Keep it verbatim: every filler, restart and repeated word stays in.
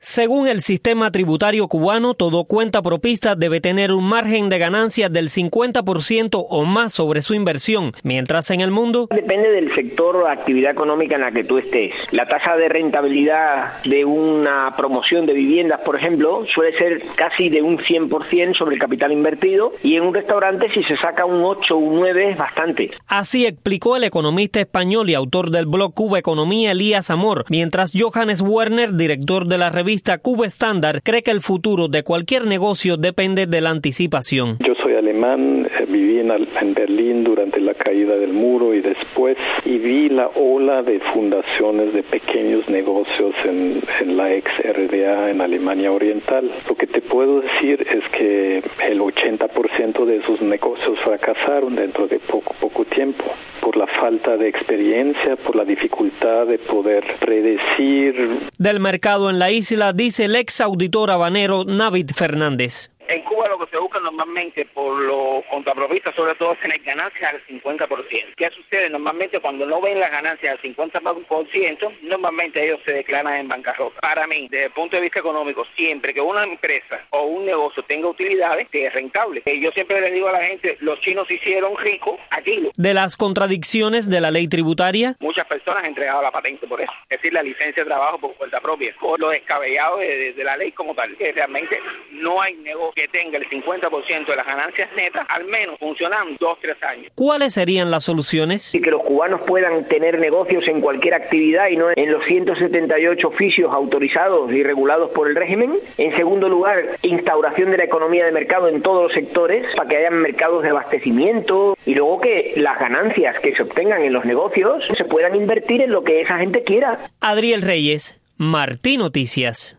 Según el sistema tributario cubano, todo cuentapropista debe tener un margen de ganancias del cincuenta por ciento o más sobre su inversión, mientras en el mundo depende del sector o actividad económica en la que tú estés. La tasa de rentabilidad de una promoción de viviendas, por ejemplo, suele ser casi de un cien por ciento sobre el capital invertido, y en un restaurante si se saca un ocho o un nueve es bastante. Así explicó el economista español y autor del blog Cuba Economía, Elías Amor, mientras Johannes Werner, director de la revista Cuba Estándar, cree que el futuro de cualquier negocio depende de la anticipación. Yo soy alemán, viví en, en Berlín durante la caída del muro y después, y vi la ola de fundaciones de pequeños negocios en, en la ex R D A en Alemania Oriental. Lo que te puedo decir es que el ochenta por ciento de esos negocios fracasaron dentro de poco, poco tiempo, por la falta de experiencia, por la dificultad de poder predecir. Del mercado en la isla, dice el ex auditor habanero Navid Fernández. En Cuba lo que se busca normalmente por los contrapropistas, sobre todo, es tener ganancias al cincuenta por ciento. ¿Qué sucede? Normalmente cuando no ven las ganancias al cincuenta por ciento, normalmente ellos se declaran en bancarrota. Para mí, desde el punto de vista económico, siempre que una empresa o un negocio tenga utilidades, que es rentable. Yo siempre les digo a la gente, los chinos se hicieron ricos aquí. De las contradicciones de la ley tributaria, muchas personas han entregado la patente por eso, es decir, la licencia de trabajo por cuenta propia, por lo descabellado de, de, de la ley como tal, que realmente no hay negocio que tenga el cincuenta por ciento de las ganancias netas, al menos funcionando dos, tres años. ¿Cuáles serían las soluciones? Y que los cubanos puedan tener negocios en cualquier actividad y no en los ciento setenta y ocho oficios autorizados y regulados por el régimen. En segundo lugar, instauración de la economía de mercado en todos los sectores para que haya mercados de abastecimiento, y luego que las ganancias que se obtengan en los negocios se puedan invertir en lo que esa gente quiera. Adriel Reyes, Martí Noticias.